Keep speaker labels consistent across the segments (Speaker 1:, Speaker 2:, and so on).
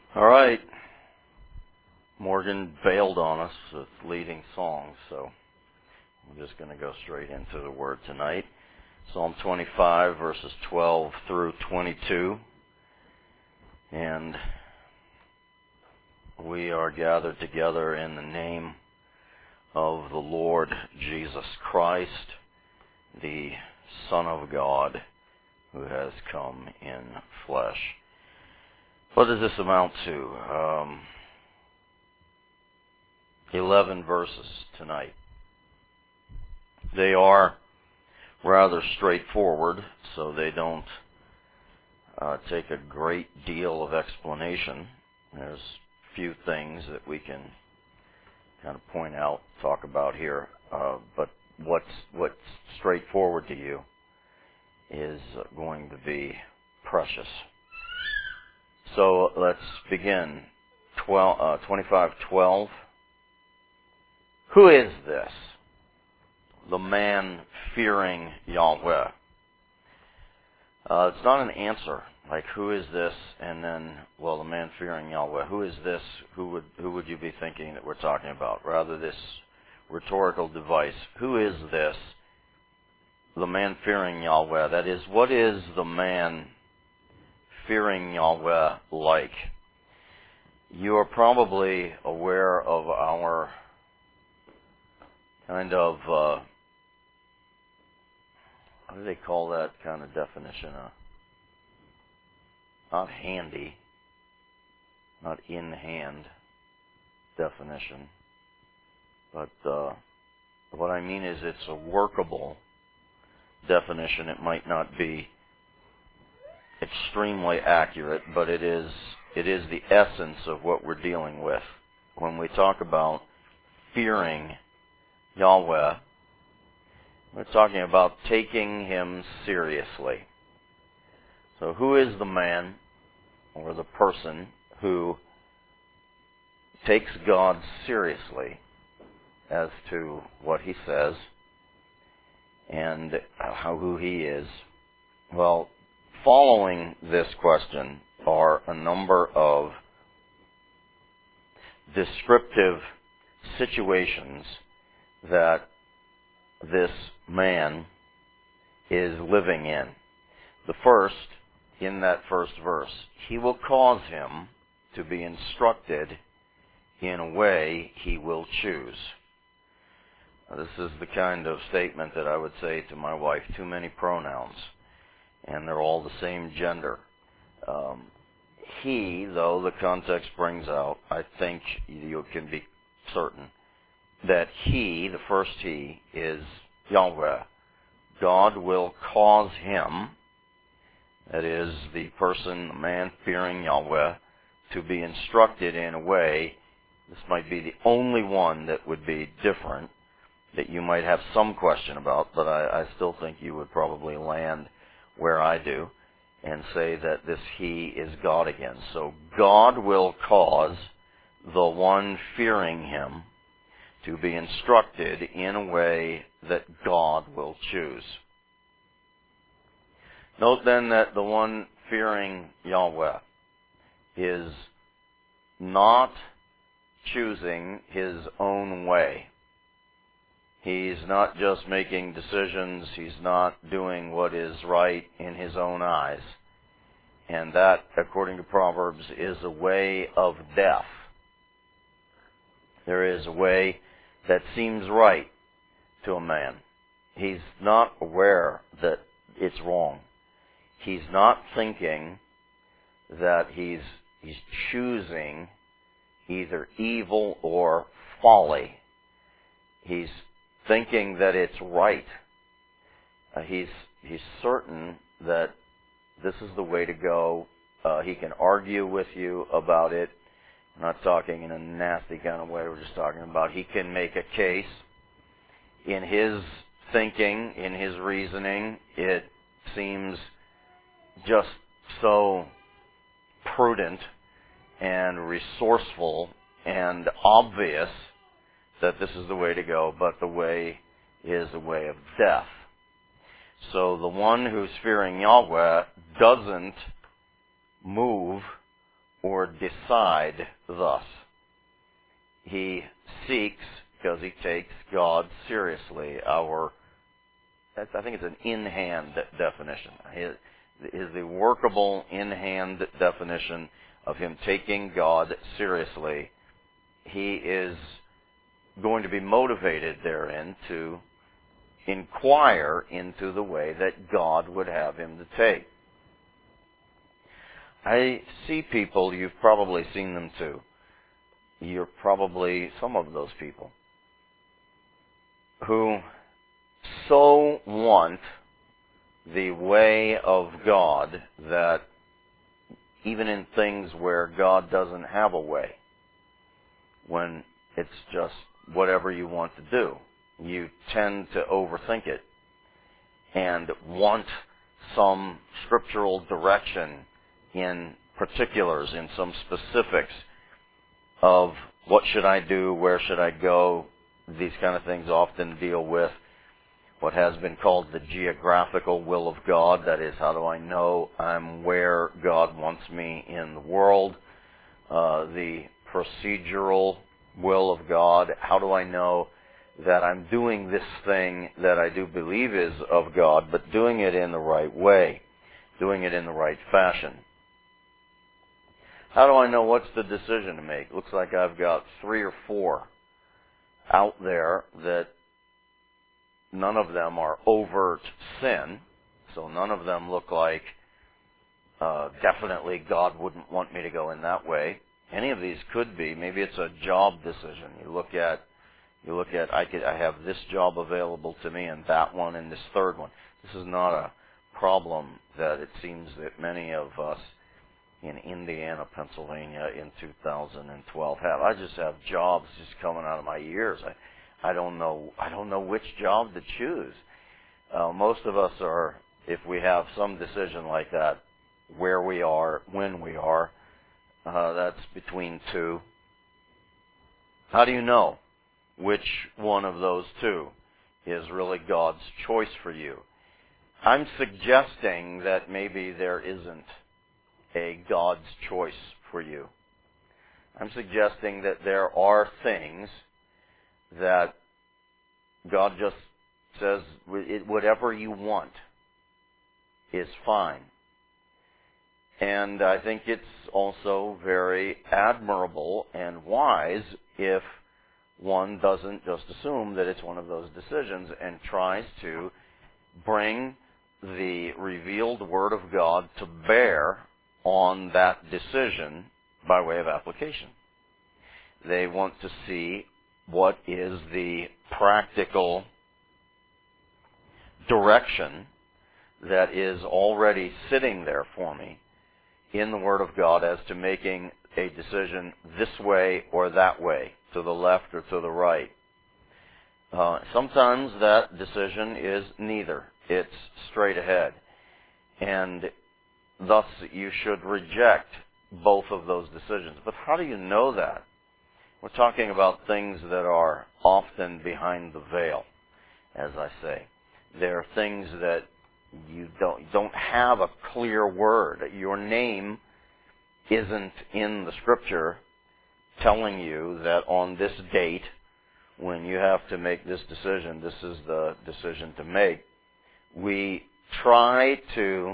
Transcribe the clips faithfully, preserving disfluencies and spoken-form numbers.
Speaker 1: All right. Morgan bailed on us with leading songs, so I'm just going to go straight into the Word tonight. Psalm twenty-five, verses twelve through twenty-two. And we are gathered together in the name of the Lord Jesus Christ, the Son of God, who has come in flesh. What does this amount to? Um, Eleven verses tonight. They are rather straightforward, so they don't uh, take a great deal of explanation. There's a few things that we can kind of point out, talk about here, uh, but what's what's straightforward to you is going to be precious. So let's begin. twelve, uh, twenty-five twelve. Who is this? The man fearing Yahweh. Uh, it's not an answer, like who is this, and then, well, the man fearing Yahweh. Who is this? Who would who would you be thinking that we're talking about? Rather, this rhetorical device. Who is this? The man fearing Yahweh. That is, what is the man fearing Yahweh like? You are probably aware of our kind of, uh, what do they call that kind of definition? Uh, not handy, not in hand definition, but uh, what I mean is it's a workable definition. It might not be extremely accurate, but it is it is the essence of what we're dealing with when we talk about fearing Yahweh. We're talking about taking Him seriously. So who is the man or the person who takes God seriously as to what He says and how who He is? Well, following this question are a number of descriptive situations that this man is living in. The first, in that first verse, he will cause him to be instructed in a way he will choose. Now, this is the kind of statement that I would say to my wife, too many pronouns, and they're all the same gender. Um, he, though the context brings out, I think you can be certain that he, the first he, is Yahweh. God will cause him, that is, the person, the man fearing Yahweh, to be instructed in a way. This might be the only one that would be different, that you might have some question about, but I, I still think you would probably land where I do and say that this he is God again. So God will cause the one fearing Him to be instructed in a way that God will choose. Note then that the one fearing Yahweh is not choosing his own way. He's not just making decisions. He's not doing what is right in his own eyes. And that, according to Proverbs, is a way of death. There is a way that seems right to a man. He's not aware that it's wrong. He's not thinking that he's he's choosing either evil or folly. He's thinking that it's right. Uh, he's he's certain that this is the way to go. Uh, he can argue with you about it. I'm not talking in a nasty kind of way. We're just talking about he can make a case. In his thinking, in his reasoning, it seems just so prudent and resourceful and obvious that this is the way to go, but the way is a way of death. So the one who's fearing Yahweh doesn't move or decide thus. He seeks because he takes God seriously. Our, that's, I think it's an in-hand definition. His, is the workable in-hand definition of him taking God seriously. He is going to be motivated therein to inquire into the way that God would have him to take. I see people, you've probably seen them too. You're probably some of those people who so want the way of God that even in things where God doesn't have a way, when it's just whatever you want to do, you tend to overthink it and want some scriptural direction in particulars, in some specifics of what should I do, where should I go. These kind of things often deal with what has been called the geographical will of God. That is, how do I know I'm where God wants me in the world? Uh, the procedural will of God. How do I know that I'm doing this thing that I do believe is of God, but doing it in the right way, doing it in the right fashion? How do I know what's the decision to make? Looks like I've got three or four out there that none of them are overt sin, so none of them look like uh, definitely God wouldn't want me to go in that way. Any of these could be. Maybe it's a job decision. You look at, you look at. I could, I have this job available to me, and that one, and this third one. This is not a problem that it seems that many of us in Indiana, Pennsylvania in two thousand twelve have. I just have jobs just coming out of my ears. I, I don't know, I don't know which job to choose. Uh, most of us are, if we have some decision like that, where we are, when we are, uh, that's between two. How do you know which one of those two is really God's choice for you? I'm suggesting that maybe there isn't a God's choice for you. I'm suggesting that there are things that God just says, whatever you want is fine. And I think it's also very admirable and wise if one doesn't just assume that it's one of those decisions and tries to bring the revealed Word of God to bear on that decision by way of application. They want to see what is the practical direction that is already sitting there for me in the Word of God as to making a decision this way or that way, to the left or to the right. Uh, sometimes that decision is neither. It's straight ahead. And thus, you should reject both of those decisions. But how do you know that? We're talking about things that are often behind the veil, as I say. They're things that you don't, don't have a clear word. Your name isn't in the Scripture telling you that on this date, when you have to make this decision, this is the decision to make. We try to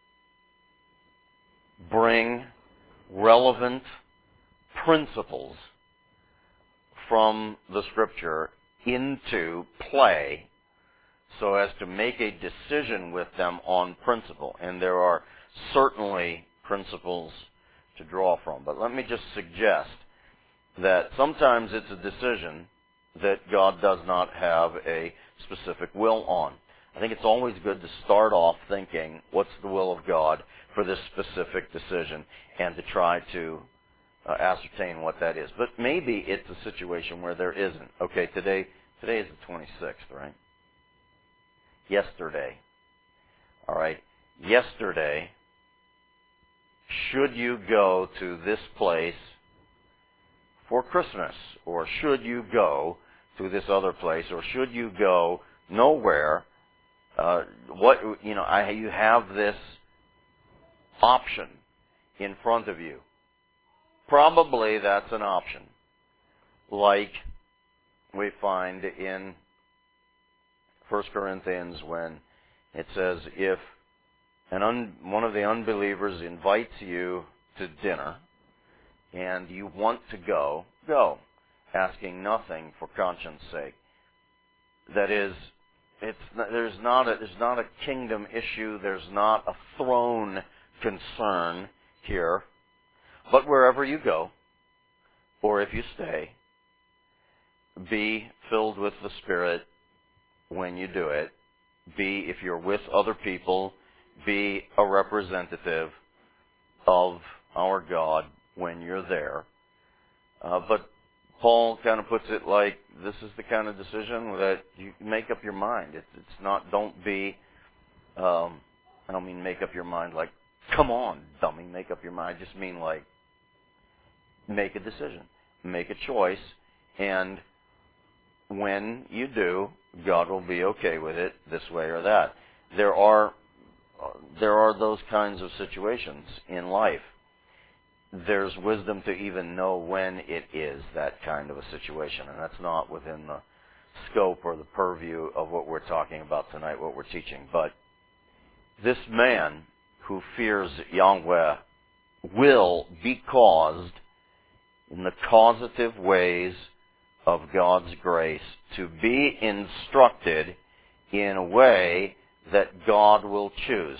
Speaker 1: bring relevant principles from the Scripture into play so as to make a decision with them on principle. And there are certainly principles to draw from. But let me just suggest that sometimes it's a decision that God does not have a specific will on. I think it's always good to start off thinking, what's the will of God for this specific decision, and to try to uh, ascertain what that is. But maybe it's a situation where there isn't. Okay, today today is the twenty-sixth, right? Yesterday. All right. Yesterday, should you go to this place for Christmas? Or should you go to this other place? Or should you go nowhere? Uh, what, you know, I, you have this option in front of you. probably that's an option. Like we find in First Corinthians when it says, if an un, one of the unbelievers invites you to dinner and you want to go, go, asking nothing for conscience sake. That is, it's not, there's not a there's not a kingdom issue, there's not a throne concern here. But wherever you go, or if you stay, be filled with the Spirit when you do it. Be, if you're with other people, be a representative of our God when you're there. Uh, but Paul kind of puts it like, this is the kind of decision that you make up your mind. It's, it's not, don't be, um, I don't mean make up your mind like, come on, dummy, make up your mind. I just mean like, make a decision, make a choice, and when you do, God will be okay with it this way or that. There are there are those kinds of situations in life. There's wisdom to even know when it is that kind of a situation, and that's not within the scope or the purview of what we're talking about tonight, what we're teaching. But this man who fears Yahweh will be caused in the causative ways of God's grace to be instructed in a way that God will choose.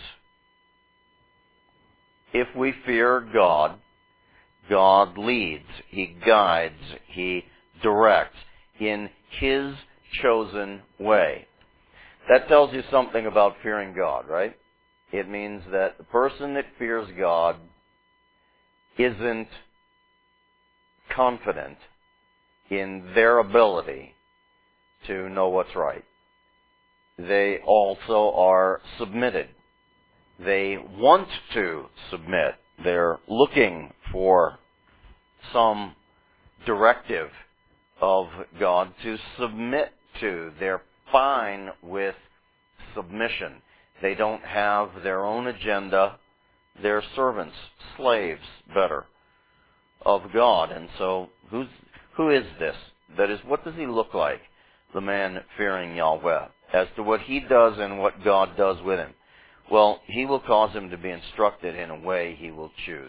Speaker 1: If we fear God, God leads, He guides, He directs in His chosen way. That tells you something about fearing God, right? It means that the person that fears God isn't confident in their ability to know what's right. They also are submitted. They want to submit. They're looking for some directive of God to submit to. They're fine with submission. They don't have their own agenda. They're servants, slaves, better, of God. And so, who's, who is this? That is, what does he look like, the man fearing Yahweh, as to what he does and what God does with him? Well, he will cause him to be instructed in a way he will choose.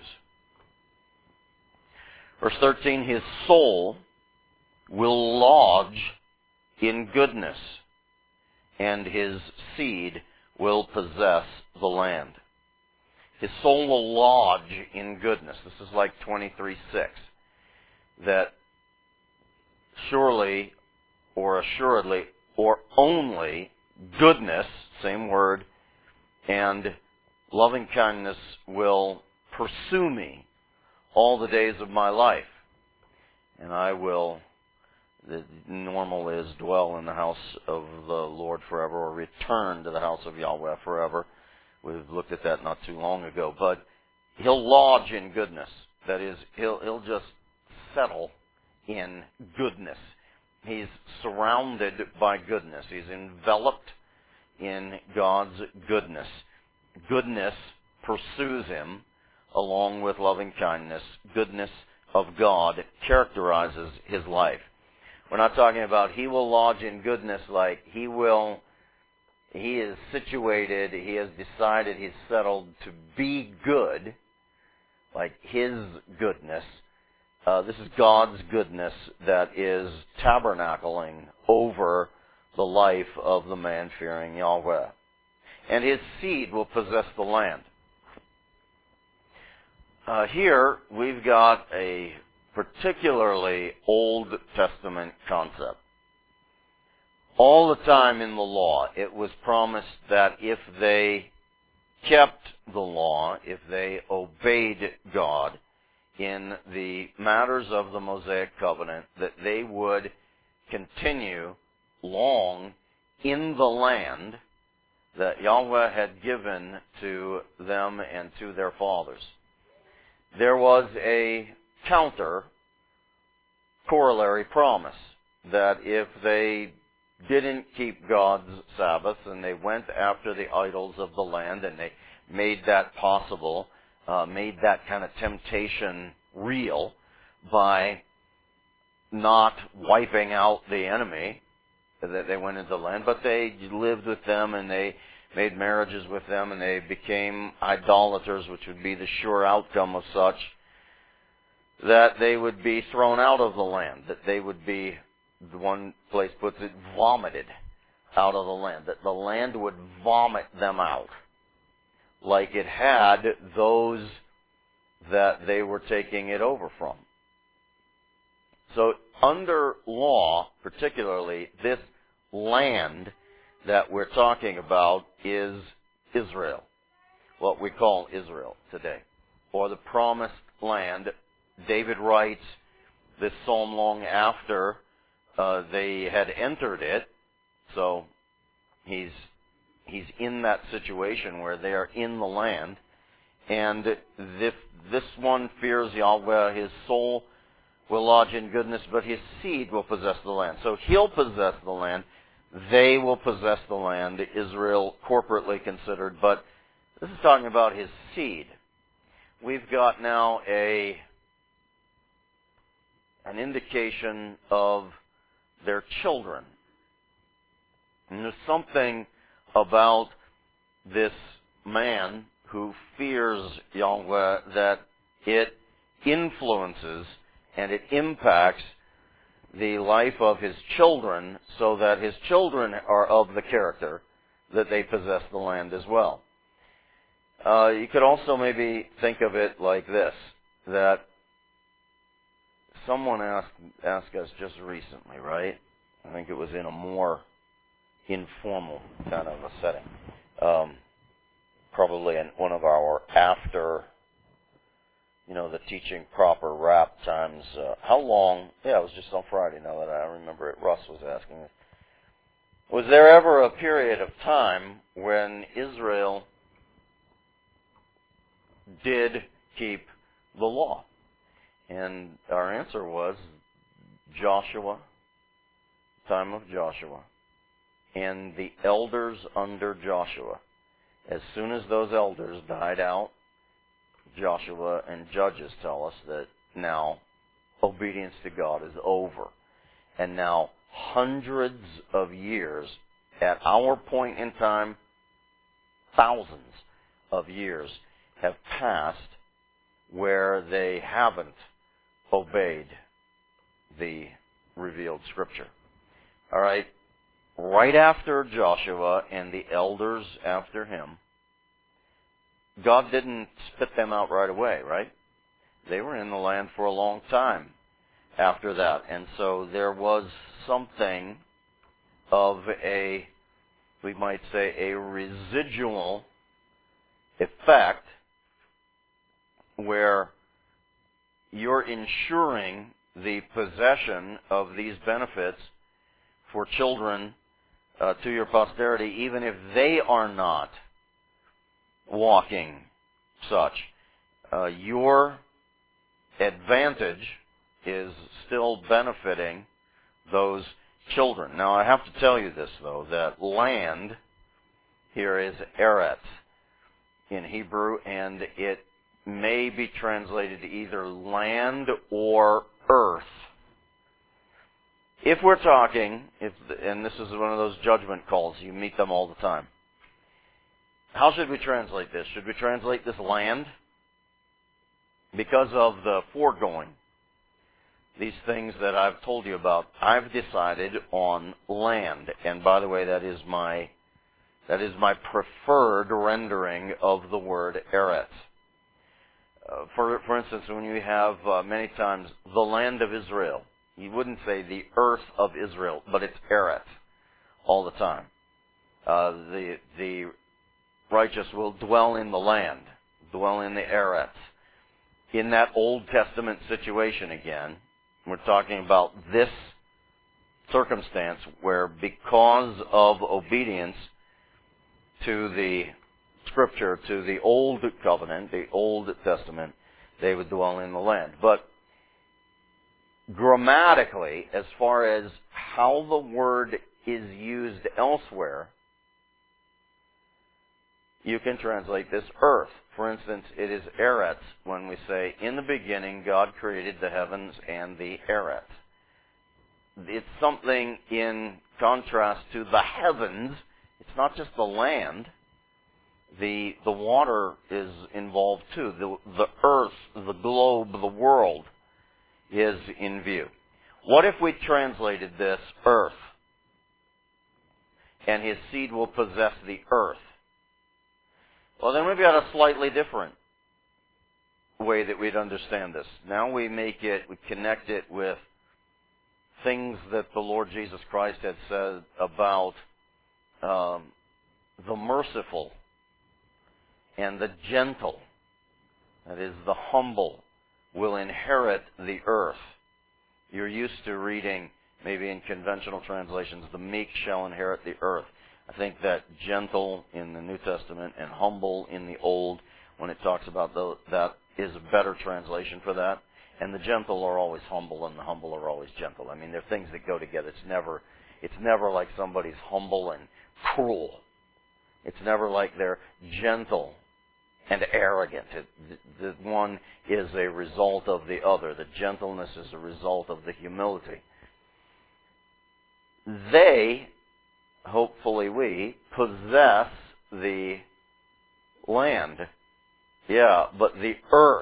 Speaker 1: Verse thirteen, his soul will lodge in goodness, and his seed will possess the land. His soul will lodge in goodness. This is like twenty-three six. That surely, or assuredly, or only goodness, same word, and loving kindness will pursue me all the days of my life. And I will, the normal is, dwell in the house of the Lord forever, or return to the house of Yahweh forever. We've looked at that not too long ago. But he'll lodge in goodness. That is, he'll, he'll just settle in goodness. He's surrounded by goodness. He's enveloped in God's goodness. Goodness pursues him along with loving kindness. Goodness of God characterizes his life. We're not talking about he will lodge in goodness like he will, he is situated, he has decided, he's settled to be good, like his goodness. Uh, this is God's goodness that is tabernacling over the life of the man fearing Yahweh. And his seed will possess the land. Uh, here, we've got a particularly Old Testament concept. All the time in the law, it was promised that if they kept the law, if they obeyed God in the matters of the Mosaic covenant, that they would continue long in the land that Yahweh had given to them and to their fathers. There was a counter corollary promise that if they didn't keep God's Sabbath and they went after the idols of the land and they made that possible, uh, made that kind of temptation real by not wiping out the enemy that they went into the land, but they lived with them and they made marriages with them and they became idolaters, which would be the sure outcome of such, that they would be thrown out of the land, that they would be, the one place puts it, vomited out of the land, that the land would vomit them out like it had those that they were taking it over from. So under law, particularly, this land that we're talking about is Israel, what we call Israel today, or the promised land. David writes this psalm long after uh, they had entered it, so he's he's in that situation where they are in the land, and if this one fears Yahweh, his soul will lodge in goodness, but his seed will possess the land. So he'll possess the land. They will possess the land, Israel corporately considered, but this is talking about his seed. We've got now a an indication of their children. And there's something about this man who fears Yahweh that it influences and it impacts the life of his children, so that his children are of the character that they possess the land as well. Uh, you could also maybe think of it like this, that someone asked, asked us just recently, right? I think it was in a more informal kind of a setting. Um, probably in one of our after, you know, the teaching proper wrap times. Uh, how long, yeah, it was just on Friday now that I remember it, Russ was asking this. Was there ever a period of time when Israel did keep the law? And our answer was Joshua, time of Joshua, and the elders under Joshua. As soon as those elders died out, Joshua and Judges tell us that now obedience to God is over. And now hundreds of years, at our point in time, thousands of years have passed where they haven't obeyed the revealed Scripture. All right, right after Joshua and the elders after him, God didn't spit them out right away, right? They were in the land for a long time after that. And so there was something of a, we might say, a residual effect where you're ensuring the possession of these benefits for children uh, to your posterity, even if they are not walking such. Uh, your advantage is still benefiting those children. Now, I have to tell you this, though, that land here is eretz in Hebrew, and it may be translated either land or earth. If we're talking, if and this is one of those judgment calls, you meet them all the time. How should we translate this? Should we translate this land? Because of the foregoing, these things that I've told you about, I've decided on land. And by the way, that is my that is my preferred rendering of the word eretz. Uh, for for instance, when you have uh, many times the land of Israel, you wouldn't say the earth of Israel, but it's eretz all the time. Uh, the the righteous will dwell in the land, dwell in the eretz. In that Old Testament situation again, we're talking about this circumstance where because of obedience to the Scripture, to the Old Covenant, the Old Testament, they would dwell in the land. But grammatically, as far as how the word is used elsewhere, you can translate this earth. For instance, it is eretz when we say, in the beginning God created the heavens and the eretz. It's something in contrast to the heavens. It's not just the land. The the water is involved too. The, the earth, the globe, the world is in view. What if we translated this earth? And his seed will possess the earth. Well, then we've got a slightly different way that we'd understand this. Now we make it, we connect it with things that the Lord Jesus Christ had said about um, the merciful and the gentle, that is, the humble, will inherit the earth. You're used to reading, maybe in conventional translations, the meek shall inherit the earth. I think that gentle in the New Testament and humble in the Old, when it talks about the, that, is a better translation for that. And the gentle are always humble, and the humble are always gentle. I mean, they're things that go together. It's never, it's never like somebody's humble and cruel. It's never like they're gentle and arrogant. It, the, the one is a result of the other. The gentleness is a result of the humility. They, hopefully we, possess the land. Yeah, but the earth.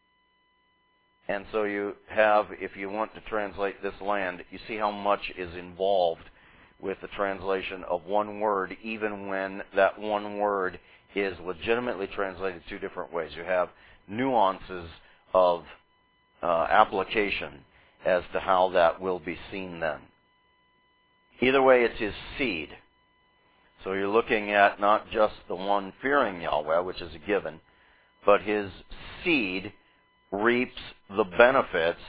Speaker 1: And so you have, if you want to translate this land, you see how much is involved with the translation of one word, even when that one word is legitimately translated two different ways. You have nuances of uh, application as to how that will be seen then. Either way, it's his seed. So you're looking at not just the one fearing Yahweh, which is a given, but his seed reaps the benefits,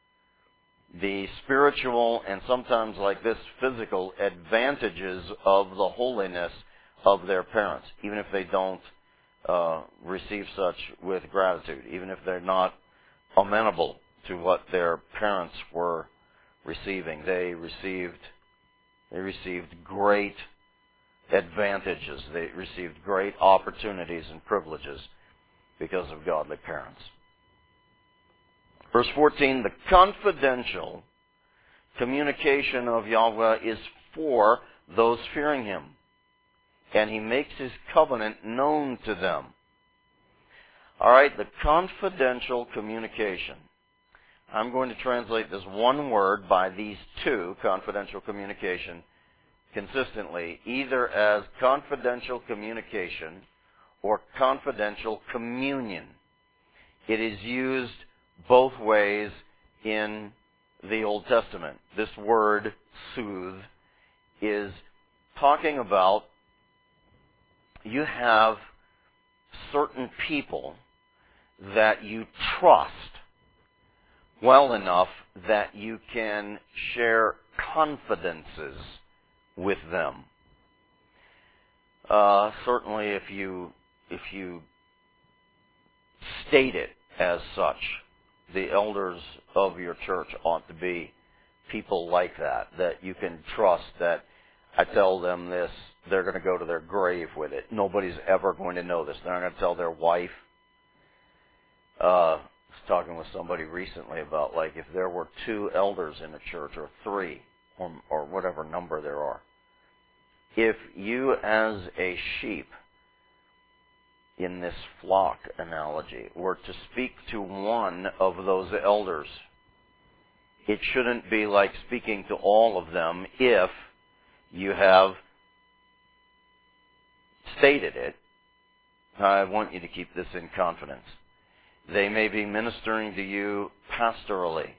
Speaker 1: the spiritual and sometimes like this physical advantages of the holiness of their parents, even if they don't uh, receive such with gratitude, even if they're not amenable to what their parents were receiving. They received they received great advantages. They received great opportunities and privileges because of godly parents. Verse fourteen, the confidential communication of Yahweh is for those fearing him, and he makes his covenant known to them. All right, the confidential communication. I'm going to translate this one word by these two, confidential communication, consistently, either as confidential communication or confidential communion. It is used both ways in the Old Testament. This word, soothe, is talking about you have certain people that you trust well enough that you can share confidences with them. Uh, certainly if you if you state it as such, the elders of your church ought to be people like that, that you can trust that I tell them this, they're going to go to their grave with it. Nobody's ever going to know this. They're not going to tell their wife. Uh, I was talking with somebody recently about, like, if there were two elders in a church, or three, or, or whatever number there are, if you as a sheep, in this flock analogy, were to speak to one of those elders, it shouldn't be like speaking to all of them if you have stated it. I want you to keep this in confidence. They may be ministering to you pastorally.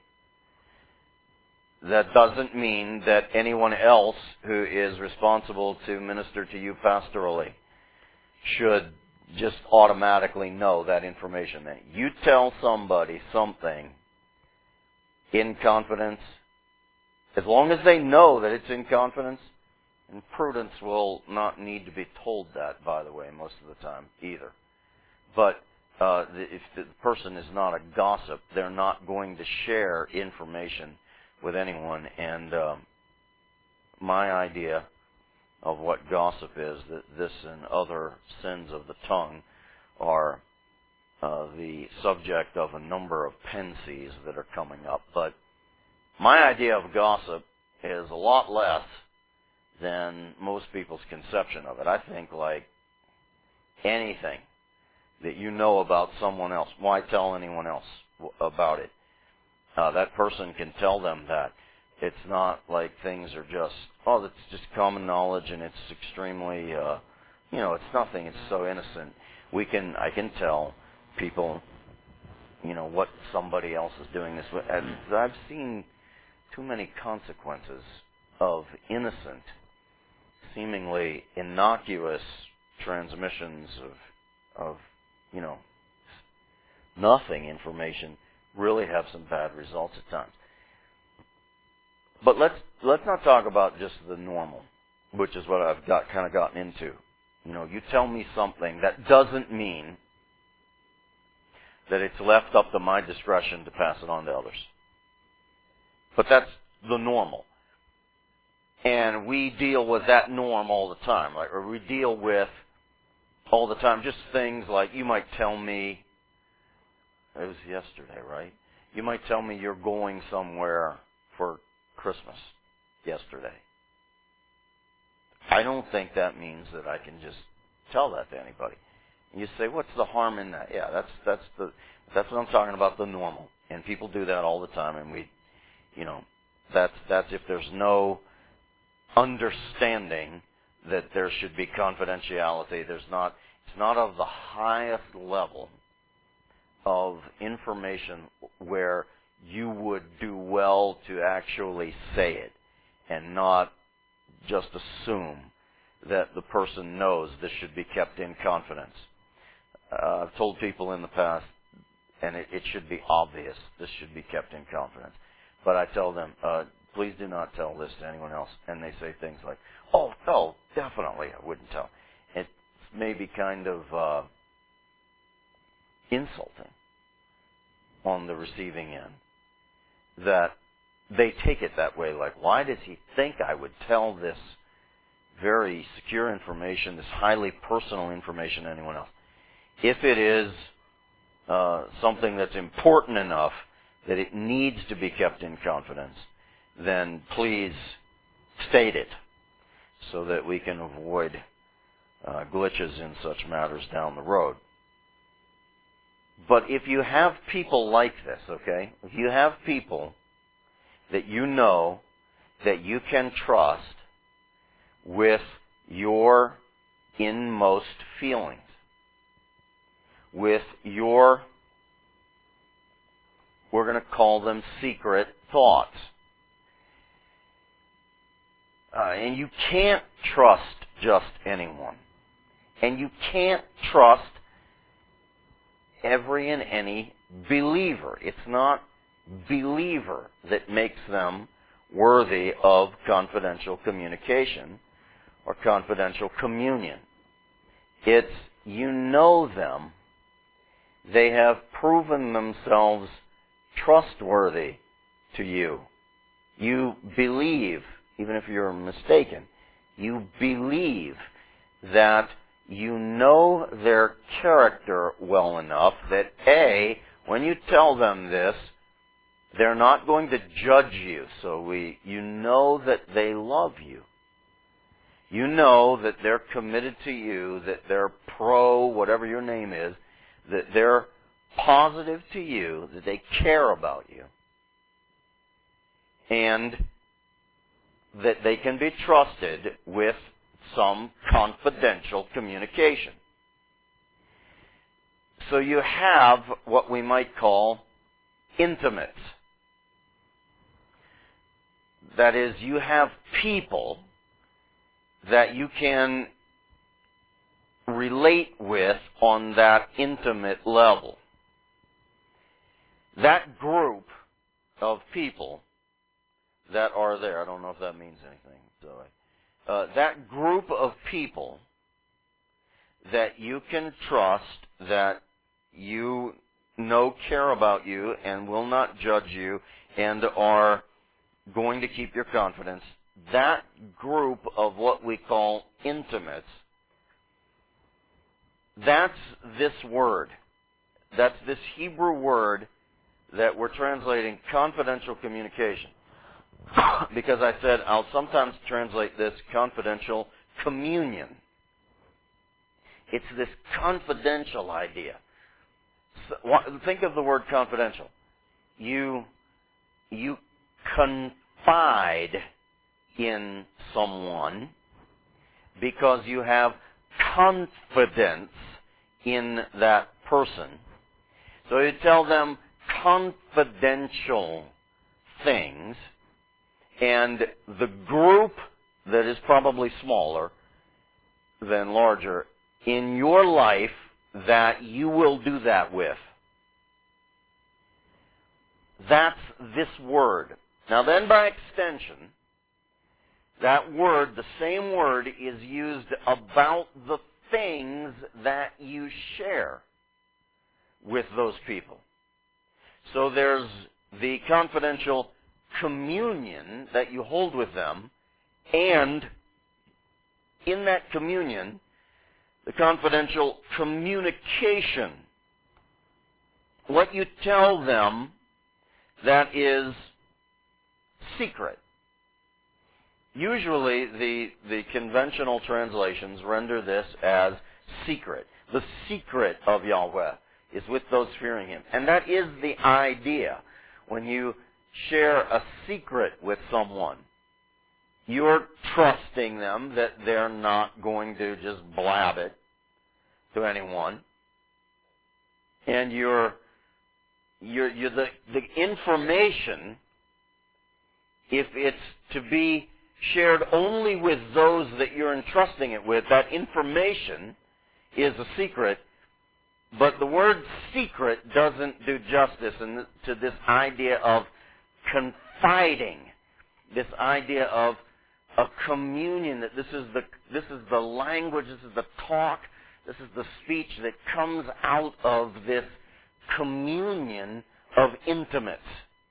Speaker 1: That doesn't mean that anyone else who is responsible to minister to you pastorally should just automatically know that information. You tell somebody something in confidence, as long as they know that it's in confidence, and prudence will not need to be told that, by the way, most of the time either. But uh, if the person is not a gossip, they're not going to share information with anyone. And um, my idea of what gossip is, that this and other sins of the tongue are uh, the subject of a number of pensies that are coming up. But my idea of gossip is a lot less than most people's conception of it. I think like anything that you know about someone else, why tell anyone else about it? Uh, that person can tell them that. It's not like things are just, oh, that's just common knowledge and it's extremely, uh, you know, it's nothing. It's so innocent. We can, I can tell people, you know, what somebody else is doing this with. And I've seen too many consequences of innocent, seemingly innocuous transmissions of, of, you know, nothing information really have some bad results at times. But let's let's not talk about just the normal, which is what I've got kind of gotten into. You know, you tell me something, that doesn't mean that it's left up to my discretion to pass it on to others. But that's the normal. And we deal with that norm all the time, right? Or we deal with all the time just things like, you might tell me, it was yesterday, right? You might tell me you're going somewhere for Christmas yesterday. I don't think that means that I can just tell that to anybody. And you say, what's the harm in that? Yeah, that's that's the that's what I'm talking about, the normal. And people do that all the time, and we, you know, that's that's if there's no understanding that there should be confidentiality. There's not. It's not of the highest level of information where you would do well to actually say it and not just assume that the person knows this should be kept in confidence. Uh, I've told people in the past, and it, it should be obvious, this should be kept in confidence. But I tell them, uh, please do not tell this to anyone else. And they say things like, oh, no, definitely I wouldn't tell. It may be kind of uh, insulting on the receiving end, that they take it that way, like, why does he think I would tell this very secure information, this highly personal information to anyone else? If it is uh, something that's important enough that it needs to be kept in confidence, then please state it so that we can avoid uh, glitches in such matters down the road. But if you have people like this, okay, if you have people that you know that you can trust with your inmost feelings, with your, we're going to call them secret thoughts, uh, and you can't trust just anyone, and you can't trust every and any believer. It's not believer that makes them worthy of confidential communication or confidential communion. It's, you know them, they have proven themselves trustworthy to you. You believe, even if you're mistaken, you believe that you know their character well enough that, A, when you tell them this, they're not going to judge you. So we, you know that they love you. You know that they're committed to you, that they're pro, whatever your name is, that they're positive to you, that they care about you, and that they can be trusted with some confidential communication. So you have what we might call intimates. That is, you have people that you can relate with on that intimate level. That group of people that are there, I don't know if that means anything, so I, uh, that group of people that you can trust, that you know care about you and will not judge you and are going to keep your confidence, that group of what we call intimates, that's this word. That's this Hebrew word that we're translating confidential communication. Because I said I'll sometimes translate this confidential communion. It's this confidential idea. So, think of the word confidential. You, you confide in someone because you have confidence in that person. So you tell them confidential things, and the group that is probably smaller than larger in your life that you will do that with. That's this word. Now then, by extension, that word, the same word, is used about the things that you share with those people. So there's the confidential communion that you hold with them, and in that communion, the confidential communication. What you tell them that is secret. Usually the, the conventional translations render this as secret. The secret of Yahweh is with those fearing Him. And that is the idea. When you share a secret with someone, you're trusting them that they're not going to just blab it to anyone. And you're, you're, you're the, the information, if it's to be shared only with those that you're entrusting it with, that information is a secret. But the word secret doesn't do justice to this idea of confiding, this idea of a communion, that this is the this is the language, this is the talk, this is the speech that comes out of this communion of intimates.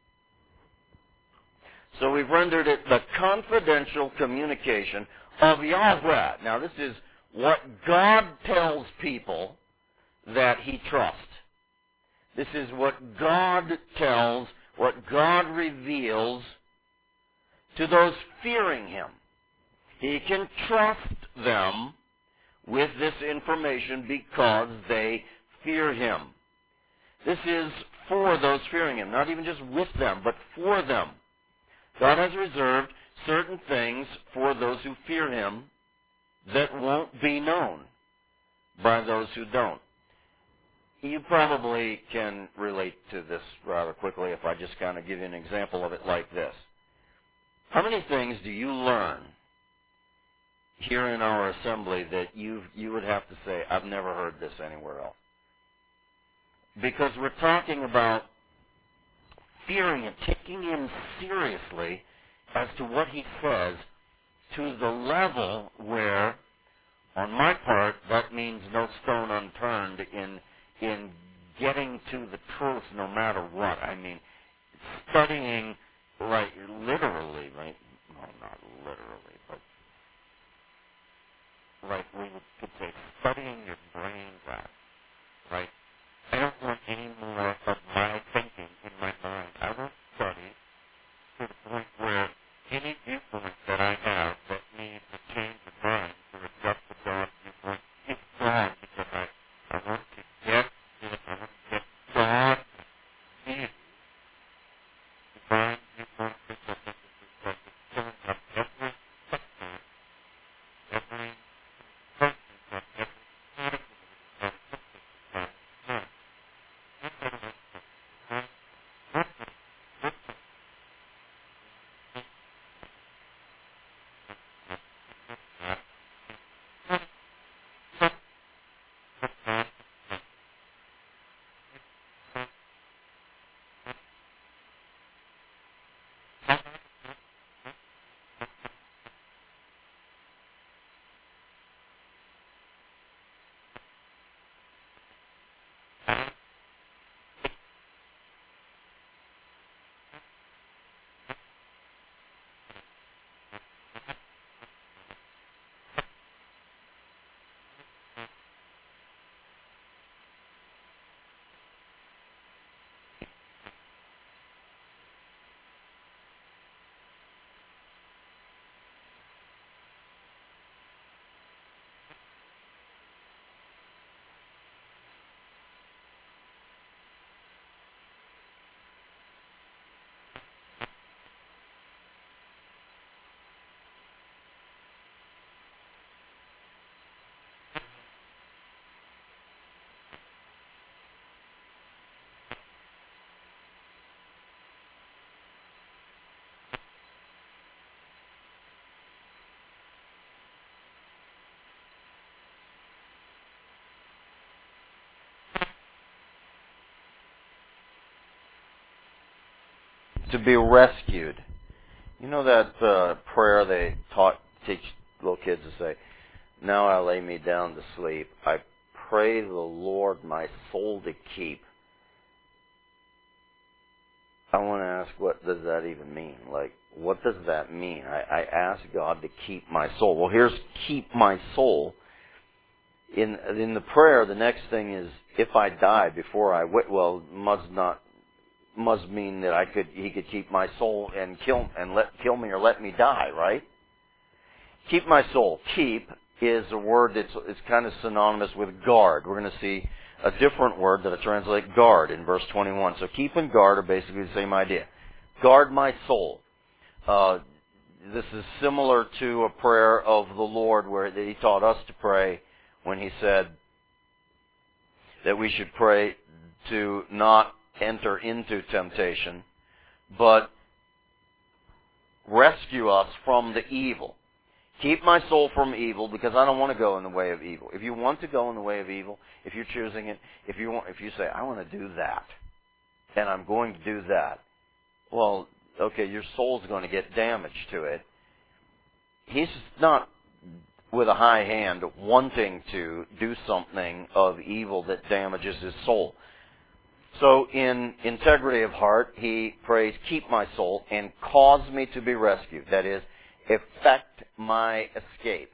Speaker 1: So we've rendered it the confidential communication of Yahweh. Now this is what God tells people that He trusts. This is what God tells, what God reveals to those fearing Him. He can trust them with this information because they fear Him. This is for those fearing Him, not even just with them, but for them. God has reserved certain things for those who fear Him that won't be known by those who don't. You probably can relate to this rather quickly if I just kind of give you an example of it like this. How many things do you learn here in our assembly that you you would have to say, I've never heard this anywhere else? Because we're talking about fearing and taking Him seriously as to what He says, to the level where, on my part, that means no stone unturned in in getting to the truth no matter what. I mean, studying, right, literally, right? No, not literally, but, right, we could say studying your brains out, right? I don't want any more of my thinking in my mind. I will study to the point where any viewpoint that I have that needs a change of mind to adjust to God's viewpoint is gone, because I, I want to get it, I want to get God to see divine viewpoint perspective, perspective, filling up every sector, every person, every particle of that to be rescued. You know that uh, prayer they taught teach little kids to say, "Now I lay me down to sleep. I pray the Lord my soul to keep." I want to ask, what does that even mean? Like, what does that mean? I, I ask God to keep my soul. Well, here's keep my soul. In in the prayer, the next thing is, if I die before I wait, well, must not must mean that I could He could keep my soul and kill and let kill me or let me die, right? Keep my soul. Keep is a word that's it's kind of synonymous with guard. We're going to see a different word that I translate guard in verse twenty-one. So keep and guard are basically the same idea. Guard my soul. Uh, this is similar to a prayer of the Lord where He taught us to pray when He said that we should pray to not enter into temptation, but rescue us from the evil. Keep my soul from evil, because I don't want to go in the way of evil. If you want to go in the way of evil, if you're choosing it, if you want, if you say, I want to do that, and I'm going to do that, well, okay, your soul's going to get damage to it. He's not with a high hand wanting to do something of evil that damages his soul. So in integrity of heart, he prays, keep my soul and cause me to be rescued. That is, effect my escape.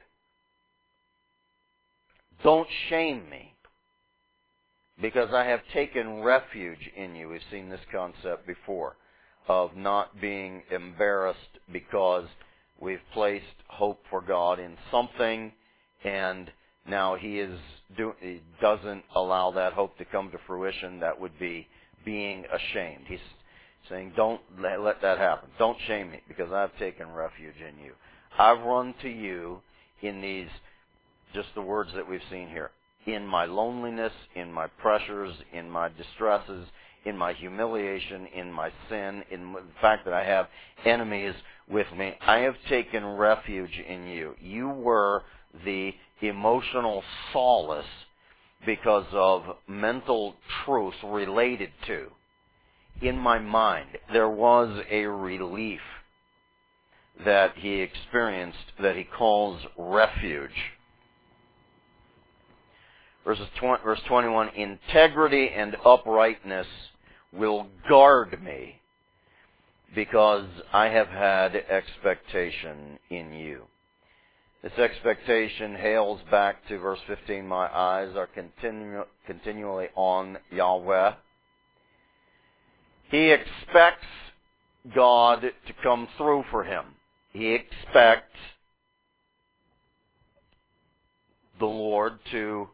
Speaker 1: Don't shame me, because I have taken refuge in you. We've seen this concept before of not being embarrassed because we've placed hope for God in something, and now He is do, He doesn't allow that hope to come to fruition. That would be being ashamed. He's saying, don't let, let that happen. Don't shame me, because I've taken refuge in you. I've run to you in these, just the words that we've seen here, in my loneliness, in my pressures, in my distresses, in my humiliation, in my sin, in the fact that I have enemies with me. I have taken refuge in you. You were the emotional solace because of mental truth related to. In my mind, there was a relief that he experienced that he calls refuge. Verses twenty, verse twenty-one, integrity and uprightness will guard me, because I have had expectation in you. This expectation hails back to verse fifteen, my eyes are continu- continually on Yahweh. He expects God to come through for him. He expects the Lord to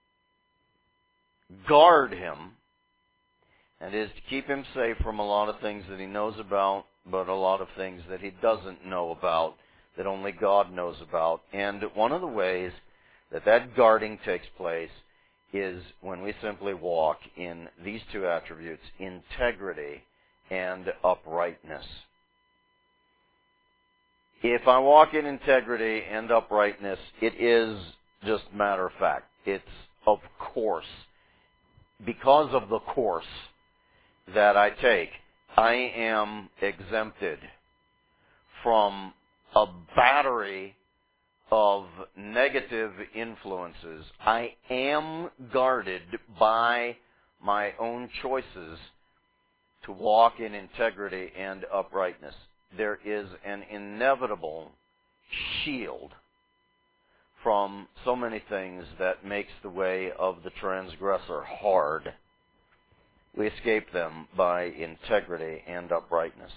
Speaker 1: guard him, and is to keep him safe from a lot of things that he knows about, but a lot of things that he doesn't know about, that only God knows about. And one of the ways that that guarding takes place is when we simply walk in these two attributes, integrity and uprightness. If I walk in integrity and uprightness, it is just matter of fact. It's of course. Because of the course that I take, I am exempted from a battery of negative influences. I am guarded by my own choices to walk in integrity and uprightness. There is an inevitable shield from so many things that makes the way of the transgressor hard. We escape them by integrity and uprightness.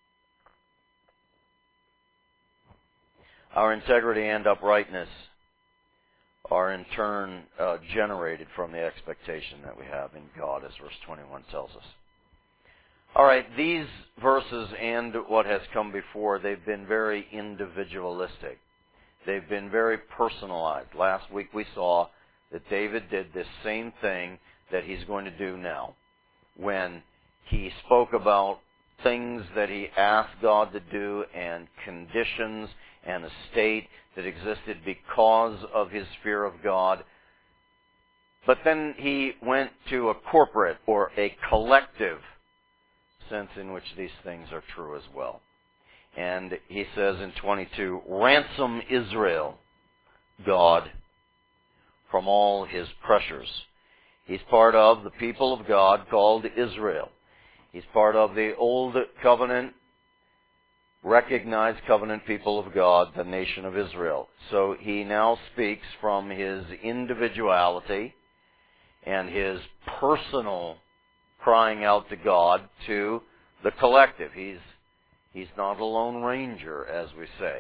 Speaker 1: Our integrity and uprightness are in turn uh, generated from the expectation that we have in God, as verse twenty-one tells us. All right, these verses and what has come before, they've been very individualistic. They've been very personalized. Last week we saw that David did this same thing that he's going to do now, when he spoke about things that he asked God to do and conditions and a state that existed because of his fear of God. But then he went to a corporate or a collective sense in which these things are true as well. And he says in twenty-two, ransom Israel, God, from all his pressures. He's part of the people of God called Israel. He's part of the old covenant, recognized covenant people of God, the nation of Israel. So he now speaks from his individuality and his personal crying out to God to the collective. He's, he's not a lone ranger, as we say.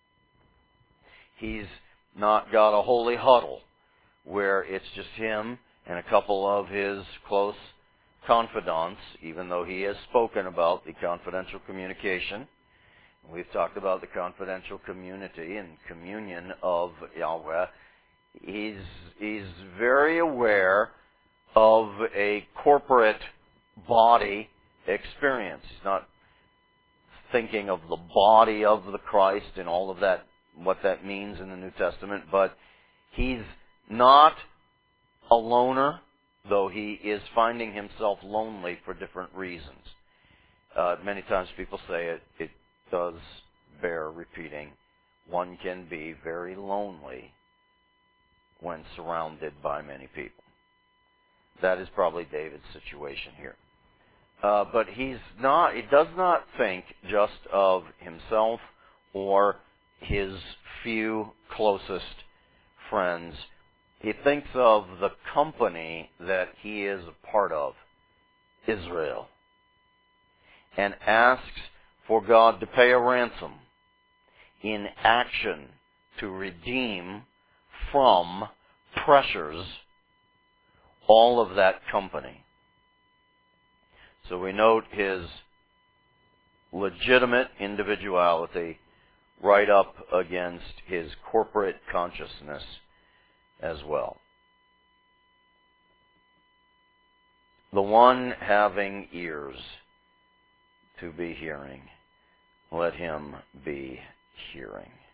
Speaker 1: He's not got a holy huddle where it's just him and a couple of his close confidants, even though he has spoken about the confidential communication. We've talked about the confidential community and communion of Yahweh. He's, he's very aware of a corporate body experience. He's not thinking of the body of the Christ and all of that, what that means in the New Testament, but he's not a loner, though he is finding himself lonely for different reasons. Uh, many times people say it, it does bear repeating. One can be very lonely when surrounded by many people. That is probably David's situation here. Uh, but he's not, he does not think just of himself or his few closest friends. He thinks of the company that he is a part of, Israel, and asks for God to pay a ransom in action to redeem from pressures all of that company. So we note his legitimate individuality right up against his corporate consciousness as well. The one having ears to be hearing, let him be hearing.